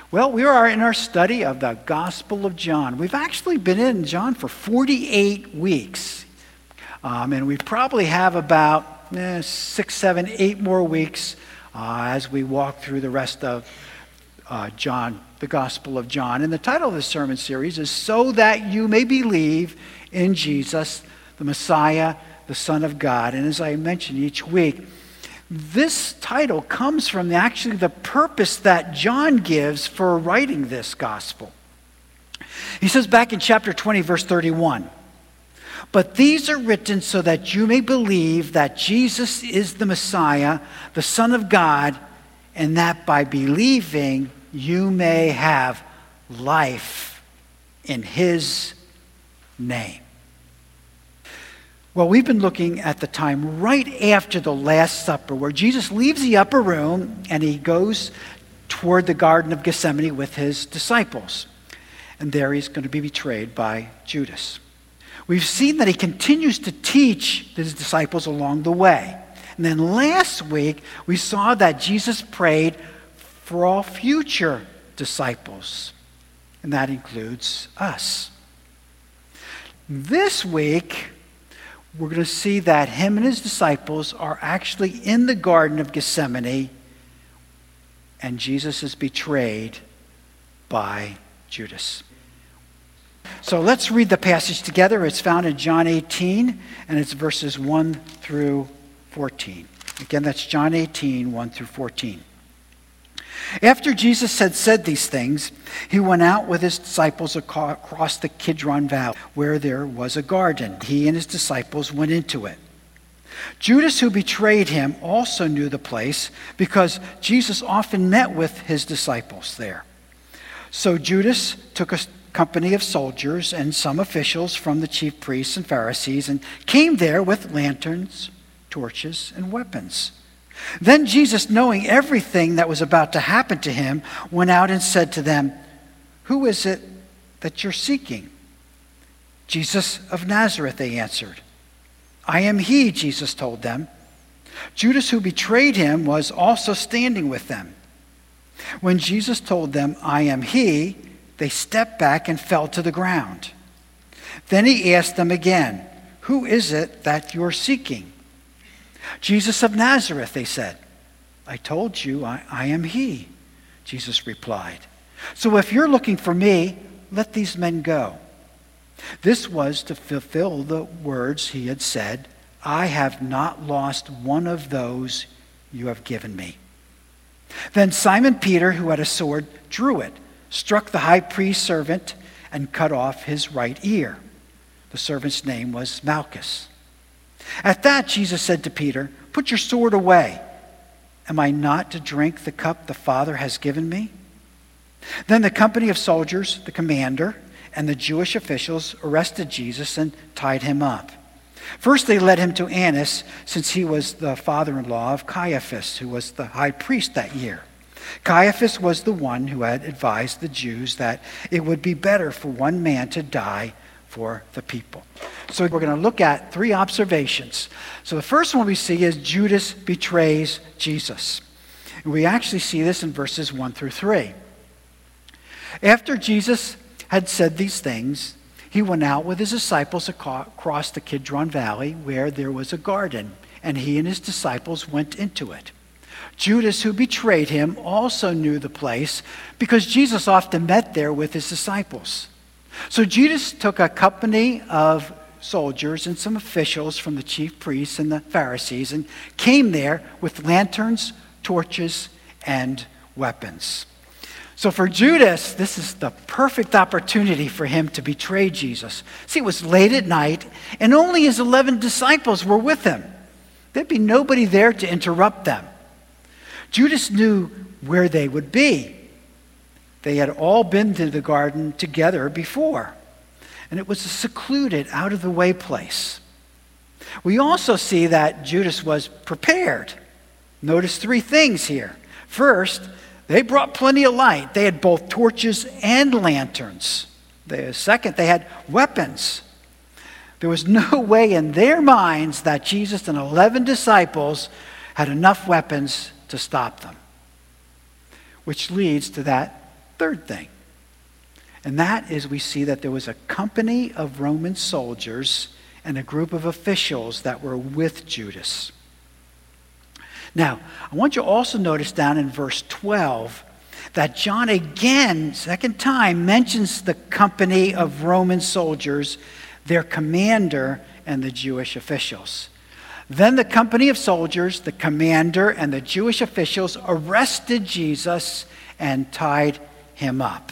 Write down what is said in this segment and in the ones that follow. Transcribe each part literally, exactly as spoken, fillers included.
Well, we are in our study of the Gospel of John. We've actually been in John for forty-eight weeks. Um, and we probably have about eh, six, seven, eight more weeks uh, as we walk through the rest of uh, John, the Gospel of John. And the title of the sermon series is So That You May Believe in Jesus, the Messiah, the Son of God. And as I mentioned each week, this title comes from the, actually the purpose that John gives for writing this gospel. He says back in chapter twenty, verse thirty-one, "But these are written so that you may believe that Jesus is the Messiah, the Son of God, and that by believing you may have life in his name." Well, we've been looking at the time right after the Last Supper where Jesus leaves the upper room and he goes toward the Garden of Gethsemane with his disciples. And there he's going to be betrayed by Judas. We've seen that he continues to teach his disciples along the way. And then last week, we saw that Jesus prayed for all future disciples. And that includes us. This week, we're going to see that him and his disciples are actually in the Garden of Gethsemane, and Jesus is betrayed by Judas. So let's read the passage together. It's found in John eighteen, and it's verses one through fourteen. Again, that's John eighteen, one through fourteen. After Jesus had said these things, he went out with his disciples across the Kidron Valley, where there was a garden. He and his disciples went into it. Judas, who betrayed him, also knew the place because Jesus often met with his disciples there. So Judas took a company of soldiers and some officials from the chief priests and Pharisees and came there with lanterns, torches, and weapons. Then Jesus, knowing everything that was about to happen to him, went out and said to them, "Who is it that you're seeking?" "Jesus of Nazareth," they answered. "I am he," Jesus told them. Judas, who betrayed him, was also standing with them. When Jesus told them, "I am he," they stepped back and fell to the ground. Then he asked them again, "Who is it that you're seeking?" "Jesus of Nazareth," they said. "I told you, I, I am he," Jesus replied. "So if you're looking for me, let these men go." This was to fulfill the words he had said, "I have not lost one of those you have given me." Then Simon Peter, who had a sword, drew it, struck the high priest's servant, and cut off his right ear. The servant's name was Malchus. At that, Jesus said to Peter, "Put your sword away. Am I not to drink the cup the Father has given me?" Then the company of soldiers, the commander, and the Jewish officials arrested Jesus and tied him up. First, they led him to Annas, since he was the father-in-law of Caiaphas, who was the high priest that year. Caiaphas was the one who had advised the Jews that it would be better for one man to die for the people. So we're going to look at three observations. So the first one we see is Judas betrays Jesus. And we actually see this in verses one through three. After Jesus had said these things, he went out with his disciples across the Kidron Valley, where there was a garden, and he and his disciples went into it. Judas, who betrayed him, also knew the place because Jesus often met there with his disciples. So Judas took a company of soldiers and some officials from the chief priests and the Pharisees and came there with lanterns, torches, and weapons. So for Judas, this is the perfect opportunity for him to betray Jesus. See, it was late at night, and only his eleven disciples were with him. There'd be nobody there to interrupt them. Judas knew where they would be. They had all been to the garden together before, and it was a secluded, out-of-the-way place. We also see that Judas was prepared. Notice three things here. First, they brought plenty of light. They had both torches and lanterns. The second, they had weapons. There was no way in their minds that Jesus and eleven disciples had enough weapons to stop them. Which leads to that third thing. And that is we see that there was a company of Roman soldiers and a group of officials that were with Judas. Now, I want you to also notice down in verse twelve that John again, second time, mentions the company of Roman soldiers, their commander, and the Jewish officials. Then the company of soldiers, the commander, and the Jewish officials arrested Jesus and tied him up.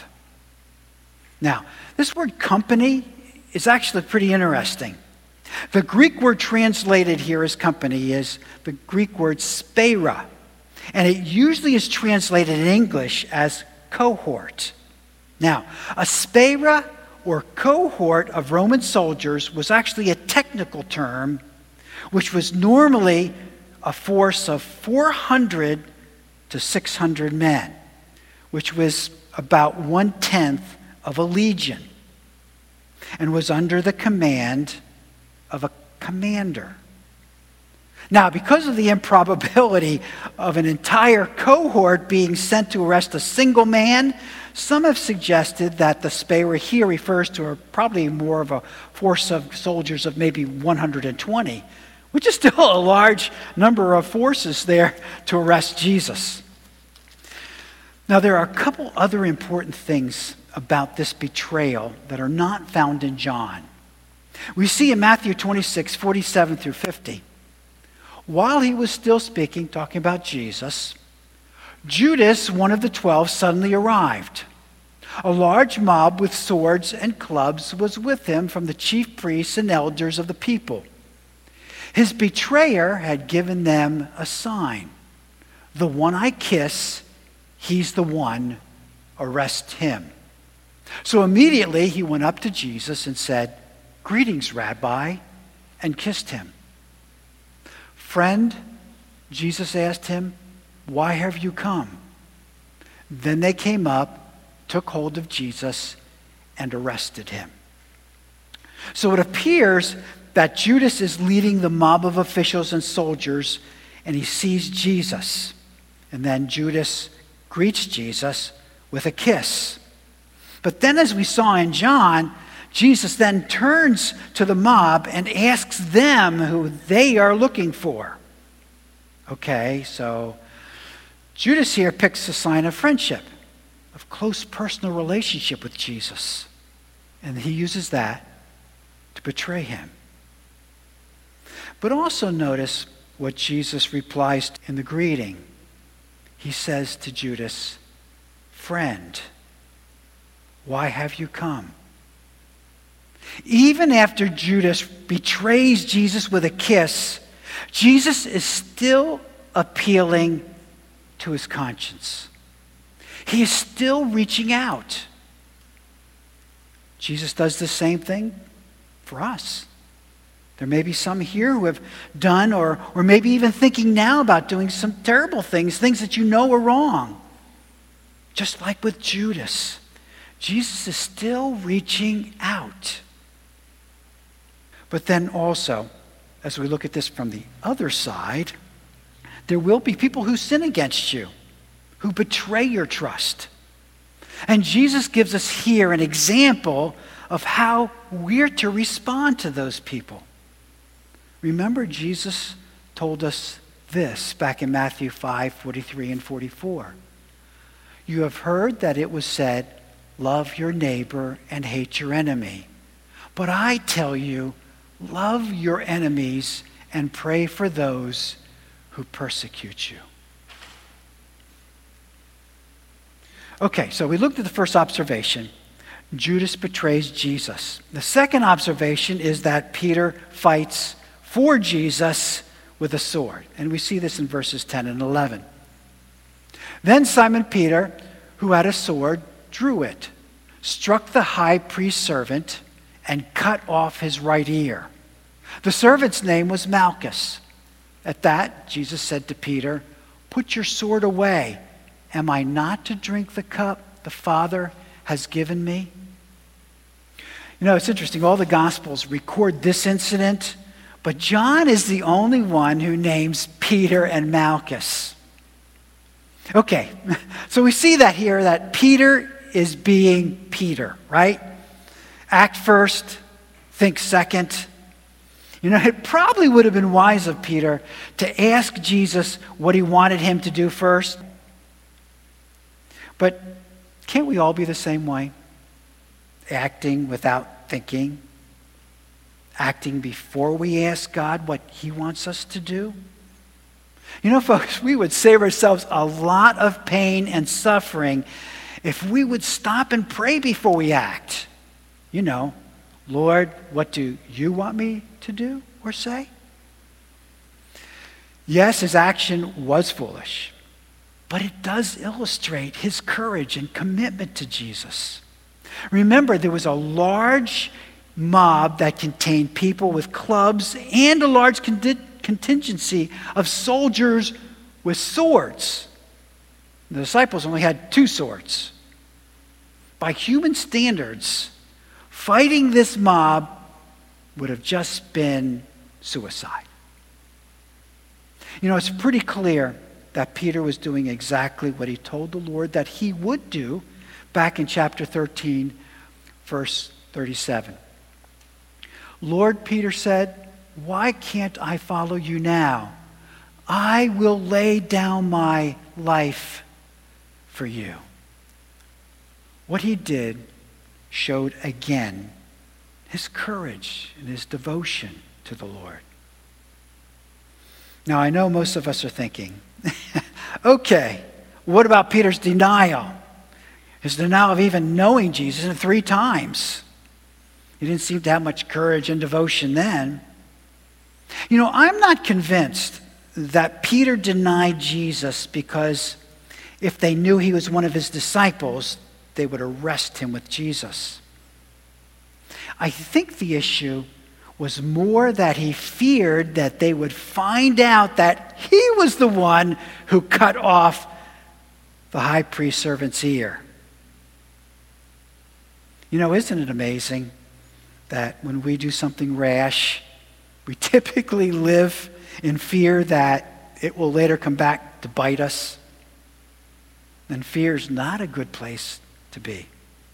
Now, this word company is actually pretty interesting. The Greek word translated here as company is the Greek word spera, and it usually is translated in English as cohort. Now, a spera or cohort of Roman soldiers was actually a technical term which was normally a force of four hundred to six hundred men, which was about one-tenth of a legion, and was under the command of a commander. Now, because of the improbability of an entire cohort being sent to arrest a single man, some have suggested that the spera here refers to a, probably more of a force of soldiers of maybe one hundred twenty, which is still a large number of forces there to arrest Jesus. Now, there are a couple other important things about this betrayal that are not found in John. We see in Matthew twenty-six, forty-seven through fifty, while he was still speaking, talking about Jesus, Judas, one of the twelve, suddenly arrived. A large mob with swords and clubs was with him from the chief priests and elders of the people. His betrayer had given them a sign. The one I kiss, he's the one, arrest him. So immediately he went up to Jesus and said, "Greetings, Rabbi," and kissed him. "Friend," Jesus asked him, "why have you come?" Then they came up, took hold of Jesus, and arrested him. So it appears that Judas is leading the mob of officials and soldiers, and he sees Jesus. And then Judas greets Jesus with a kiss. But then, as we saw in John, Jesus then turns to the mob and asks them who they are looking for. Okay, so Judas here picks a sign of friendship, of close personal relationship with Jesus. And he uses that to betray him. But also notice what Jesus replies in the greeting. He says to Judas, "Friend, why have you come?" Even after Judas betrays Jesus with a kiss, Jesus is still appealing to his conscience. He is still reaching out. Jesus does the same thing for us. There may be some here who have done or, or maybe even thinking now about doing some terrible things, things that you know are wrong. Just like with Judas, Jesus is still reaching out. But then also, as we look at this from the other side, there will be people who sin against you, who betray your trust. And Jesus gives us here an example of how we're to respond to those people. Remember, Jesus told us this back in Matthew five, forty-three and forty-four. You have heard that it was said, love your neighbor and hate your enemy. But I tell you, love your enemies and pray for those who persecute you. Okay, so we looked at the first observation. Judas betrays Jesus. The second observation is that Peter fights for Jesus with a sword. And we see this in verses ten and eleven. Then Simon Peter, who had a sword, drew it, struck the high priest's servant, and cut off his right ear. The servant's name was Malchus. At that, Jesus said to Peter, "Put your sword away. Am I not to drink the cup the Father has given me?" You know, it's interesting. All the Gospels record this incident, but John is the only one who names Peter and Malchus. Okay, so we see that here, that Peter is being Peter, right? Act first, think second. You know, it probably would have been wise of Peter to ask Jesus what he wanted him to do first. But can't we all be the same way? Acting without thinking. Acting before we ask God what he wants us to do. You know, folks, we would save ourselves a lot of pain and suffering if we would stop and pray before we act. You know, Lord, what do you want me to do or say? Yes, his action was foolish, but it does illustrate his courage and commitment to Jesus. Remember, there was a large mob that contained people with clubs and a large con- contingency of soldiers with swords. The disciples only had two swords. By human standards, fighting this mob would have just been suicide. You know, it's pretty clear that Peter was doing exactly what he told the Lord that he would do back in chapter thirteen, verse thirty-seven. Lord, Peter said, why can't I follow you now? I will lay down my life for you. What he did showed again his courage and his devotion to the Lord. Now, I know most of us are thinking, okay, what about Peter's denial? His denial of even knowing Jesus and three times. He didn't seem to have much courage and devotion then. You know, I'm not convinced that Peter denied Jesus because if they knew he was one of his disciples, they would arrest him with Jesus. I think the issue was more that he feared that they would find out that he was the one who cut off the high priest servant's ear. You know, isn't it amazing that when we do something rash, we typically live in fear that it will later come back to bite us? And fear is not a good place to be.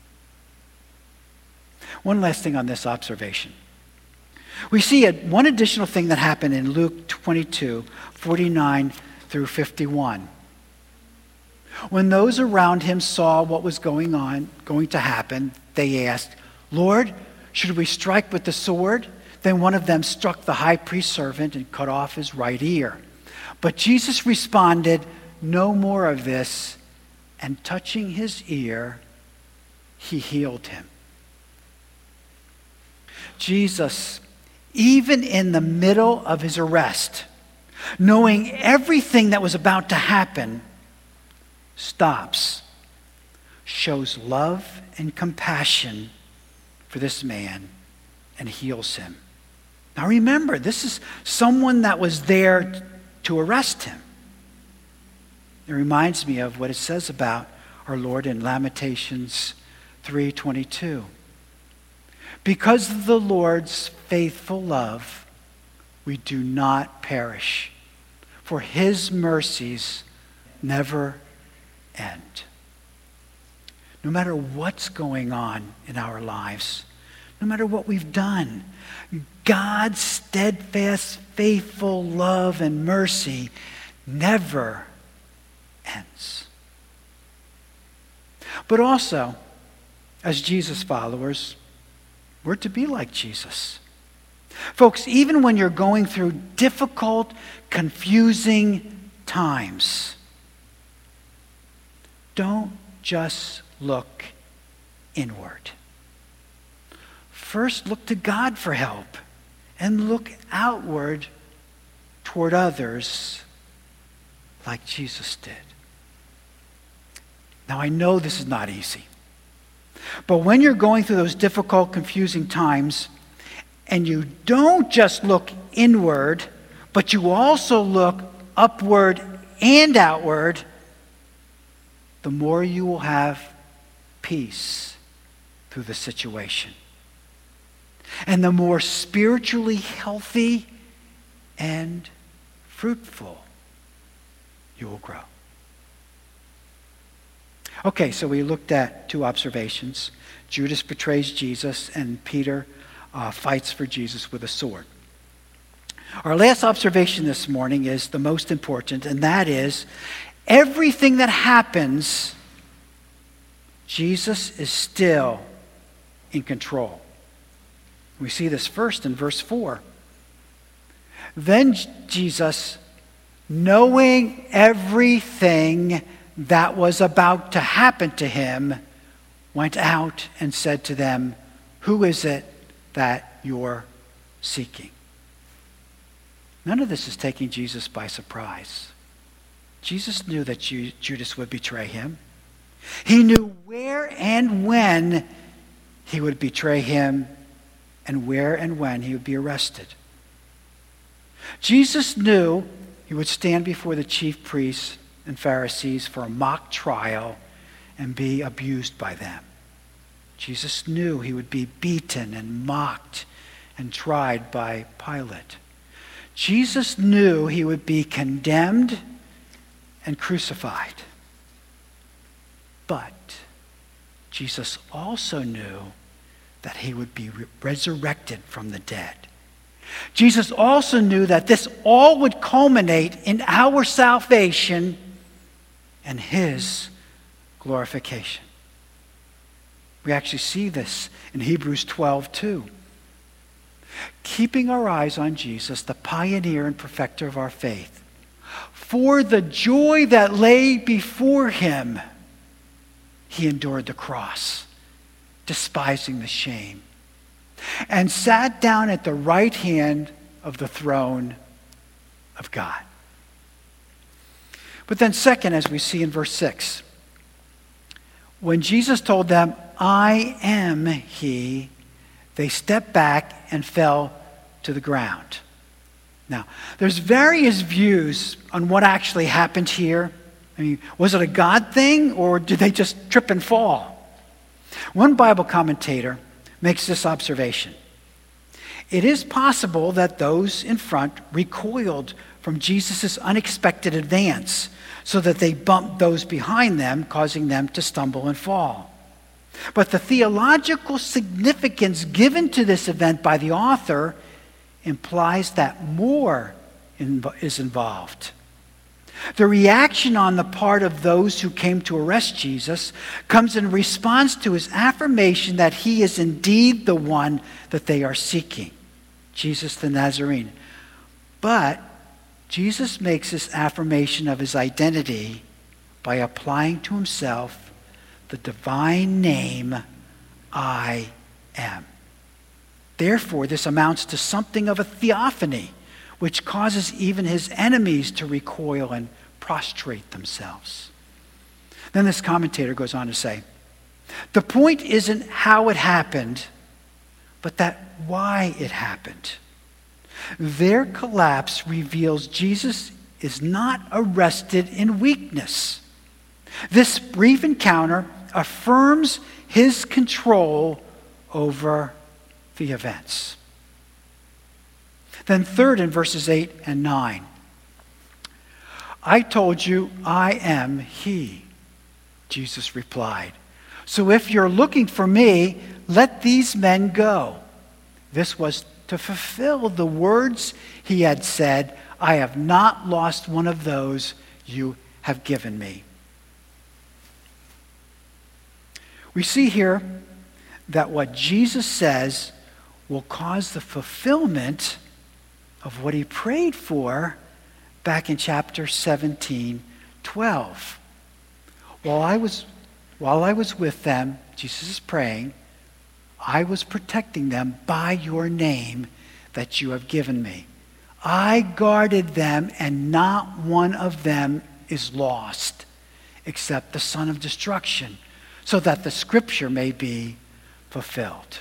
One last thing on this observation. We see a, one additional thing that happened in Luke twenty-two, forty-nine through fifty-one. When those around him saw what was going on, going to happen, they asked, Lord, should we strike with the sword? Then one of them struck the high priest servant and cut off his right ear. But Jesus responded, no more of this, and touching his ear, he healed him. Jesus, even in the middle of his arrest, knowing everything that was about to happen, stops, shows love and compassion for this man, and heals him. Now remember, this is someone that was there to arrest him. It reminds me of what it says about our Lord in Lamentations three twenty-two. Because of the Lord's faithful love, we do not perish, for his mercies never end. No matter what's going on in our lives, no matter what we've done, God's steadfast, faithful love and mercy never ends. But also, as Jesus followers, we're to be like Jesus. Folks, even when you're going through difficult, confusing times, don't just look inward. First, look to God for help, and look outward toward others like Jesus did. Now, I know this is not easy, but when you're going through those difficult, confusing times, and you don't just look inward, but you also look upward and outward, the more you will have peace through the situation. And the more spiritually healthy and fruitful you will grow. Okay, so we looked at two observations. Judas betrays Jesus, and Peter uh, fights for Jesus with a sword. Our last observation this morning is the most important, and that is everything that happens, Jesus is still in control. We see this first in verse four. Then Jesus, knowing everything that was about to happen to him, went out and said to them, "Who is it that you're seeking?" None of this is taking Jesus by surprise. Jesus knew that Judas would betray him. He knew where and when he would betray him and where and when he would be arrested. Jesus knew he would stand before the chief priests and Pharisees for a mock trial and be abused by them. Jesus knew he would be beaten and mocked and tried by Pilate. Jesus knew he would be condemned and crucified. But Jesus also knew that he would be re- resurrected from the dead. Jesus also knew that this all would culminate in our salvation and his glorification. We actually see this in Hebrews twelve two. Keeping our eyes on Jesus, the pioneer and perfecter of our faith, for the joy that lay before him, he endured the cross, despising the shame, and sat down at the right hand of the throne of God. But then second, as we see in verse six, when Jesus told them, "I am he," they stepped back and fell to the ground. Now, there's various views on what actually happened here. I mean, was it a God thing, or did they just trip and fall? One Bible commentator makes this observation. It is possible that those in front recoiled from Jesus' unexpected advance so that they bumped those behind them, causing them to stumble and fall. But the theological significance given to this event by the author implies that more is involved. The reaction on the part of those who came to arrest Jesus comes in response to his affirmation that he is indeed the one that they are seeking, Jesus the Nazarene. But Jesus makes this affirmation of his identity by applying to himself the divine name, I am. Therefore, this amounts to something of a theophany, which causes even his enemies to recoil and prostrate themselves. Then this commentator goes on to say, the point isn't how it happened, but that why it happened. Their collapse reveals Jesus is not arrested in weakness. This brief encounter affirms his control over the events. Then third, in verses eight and nine, I told you I am he, Jesus replied. So if you're looking for me, let these men go. This was to fulfill the words he had said, I have not lost one of those you have given me. We see here that what Jesus says will cause the fulfillment of what he prayed for back in chapter seventeen, twelve. While I was, while I was with them, Jesus is praying, I was protecting them by your name that you have given me. I guarded them, and not one of them is lost, except the son of destruction, so that the scripture may be fulfilled.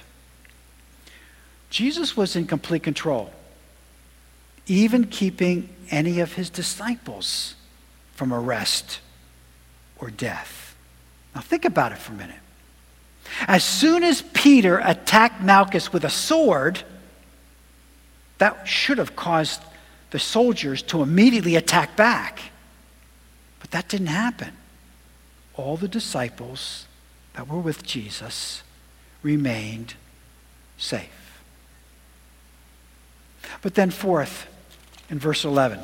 Jesus was in complete control, even keeping any of his disciples from arrest or death. Now think about it for a minute. As soon as Peter attacked Malchus with a sword, that should have caused the soldiers to immediately attack back. But that didn't happen. all the disciples that were with Jesus remained safe. But then fourth, in verse eleven,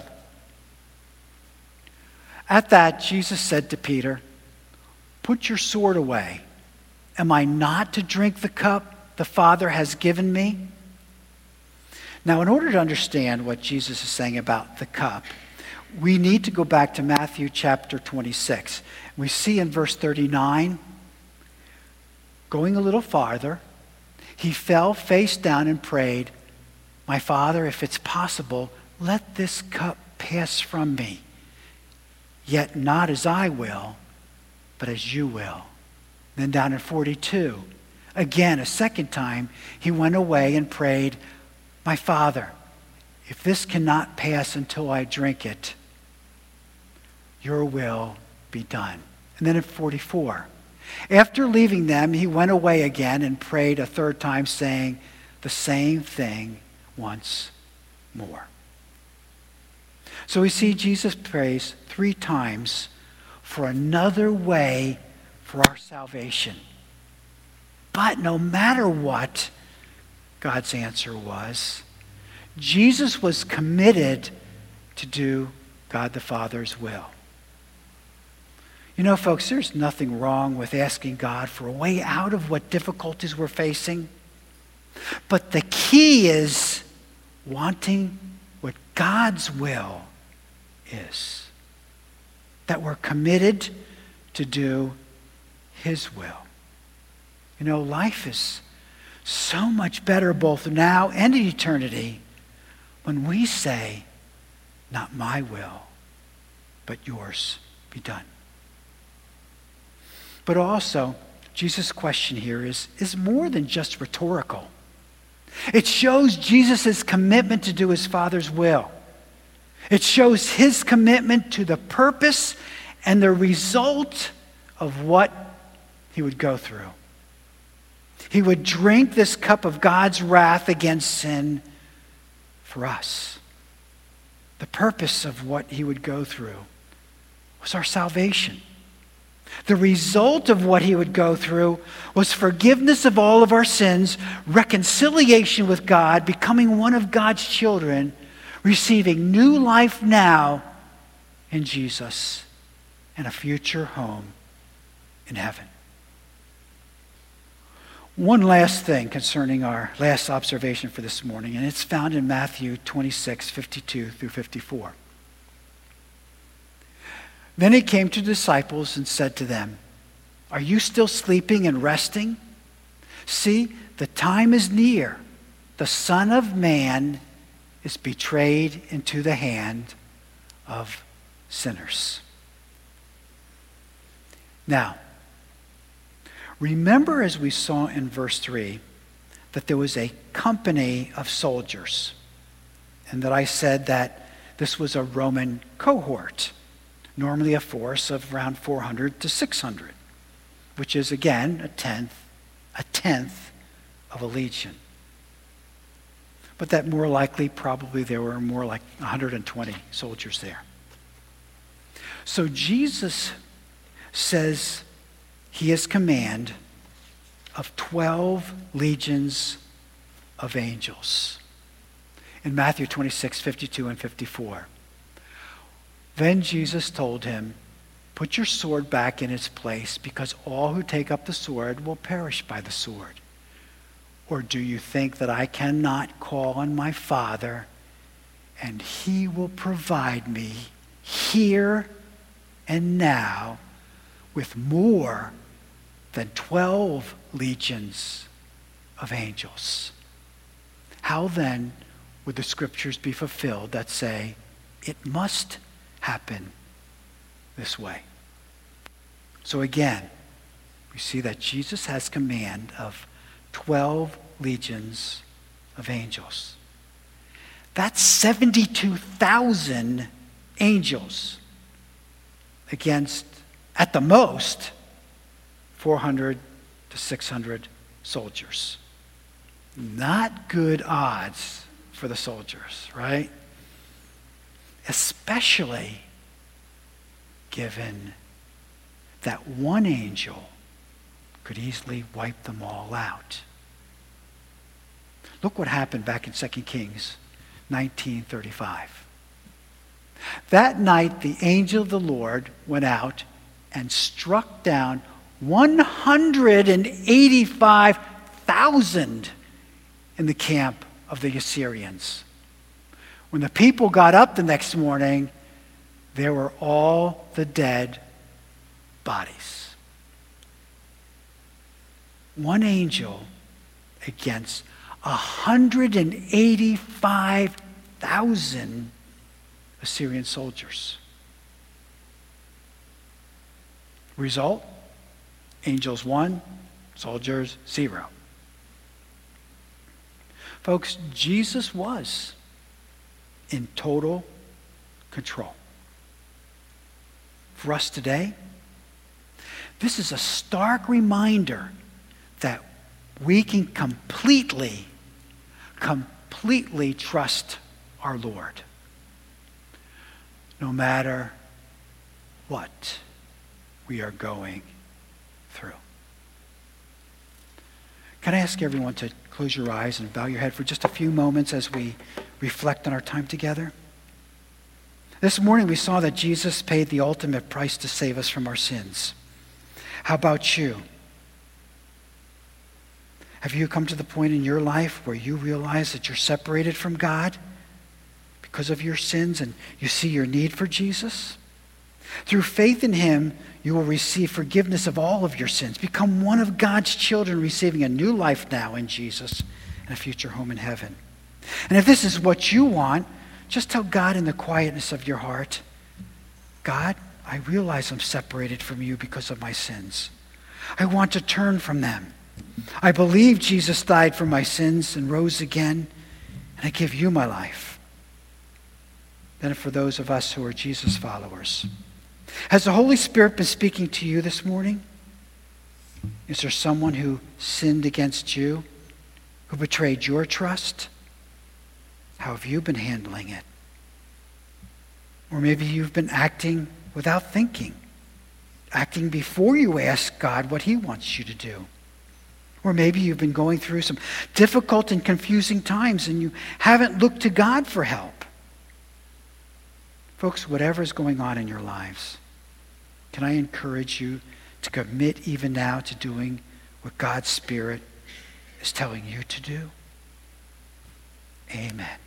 at that Jesus said to Peter, "Put your sword away. Am I not to drink the cup the Father has given me?" Now, in order to understand what Jesus is saying about the cup, we need to go back to Matthew chapter twenty-six. We see in verse thirty-nine, going a little farther, he fell face down and prayed, "My Father, if it's possible, let this cup pass from me. Yet not as I will, but as you will." Then down in forty-two, again, a second time, he went away and prayed, "My Father, if this cannot pass until I drink it, your will be done." And then in forty-four, after leaving them, he went away again and prayed a third time, saying the same thing once more. So we see Jesus prays three times for another way for our salvation. But no matter what God's answer was, Jesus was committed to do God the Father's will. You know, folks, there's nothing wrong with asking God for a way out of what difficulties we're facing. But the key is wanting what God's will is. That we're committed to do his will. You know, life is so much better both now and in eternity when we say, "Not my will, but yours be done." But also, Jesus' question here is, is more than just rhetorical. It shows Jesus' commitment to do his Father's will. It shows his commitment to the purpose and the result of what he would go through. He would drink this cup of God's wrath against sin for us. The purpose of what he would go through was our salvation. The result of what he would go through was forgiveness of all of our sins, reconciliation with God, becoming one of God's children, receiving new life now in Jesus, and a future home in heaven. One last thing concerning our last observation for this morning, and it's found in Matthew twenty-six, fifty-two through fifty-four. Then he came to the disciples and said to them, "Are you still sleeping and resting? See, the time is near. The Son of Man is betrayed into the hand of sinners." Now, remember, as we saw in verse three, that there was a company of soldiers, and that I said that this was a Roman cohort, normally a force of around four hundred to six hundred, which is, again, a tenth, a tenth of a legion. But that more likely, probably there were more like one hundred twenty soldiers there. So Jesus says he has command of twelve legions of angels. In Matthew twenty-six, fifty-two and fifty-four. Then Jesus told him, "Put your sword back in its place, because all who take up the sword will perish by the sword. Or do you think that I cannot call on my Father, and he will provide me here and now with more than twelve legions of angels?" How then would the scriptures be fulfilled that say it must happen this way? So again, we see that Jesus has command of twelve legions of angels. That's seventy-two thousand angels against, at the most, four hundred to six hundred soldiers. Not good odds for the soldiers, right? Especially given that one angel could easily wipe them all out. Look what happened back in Second Kings nineteen thirty-five. That night, the angel of the Lord went out and struck down one hundred eighty-five thousand in the camp of the Assyrians. When the people got up the next morning, there were all the dead bodies. One angel against one hundred eighty-five thousand Assyrian soldiers. Result? Angels one, soldiers zero. Folks, Jesus was in total control. For us today, this is a stark reminder that we can completely, completely trust our Lord, no matter what we are going through. Can I ask everyone to close your eyes and bow your head for just a few moments as we reflect on our time together? This morning we saw that Jesus paid the ultimate price to save us from our sins. How about you? Have you come to the point in your life where you realize that you're separated from God because of your sins and you see your need for Jesus? Through faith in him, you will receive forgiveness of all of your sins, become one of God's children, receiving a new life now in Jesus and a future home in heaven. And if this is what you want, just tell God in the quietness of your heart, God, I realize I'm separated from you because of my sins. I want to turn from them. I believe Jesus died for my sins and rose again, and I give you my life. Then for those of us who are Jesus followers, has the Holy Spirit been speaking to you this morning? Is there someone who sinned against you, who betrayed your trust? How have you been handling it? Or maybe you've been acting without thinking, acting before you ask God what he wants you to do. Or maybe you've been going through some difficult and confusing times and you haven't looked to God for help. Folks, whatever is going on in your lives, can I encourage you to commit even now to doing what God's Spirit is telling you to do? Amen.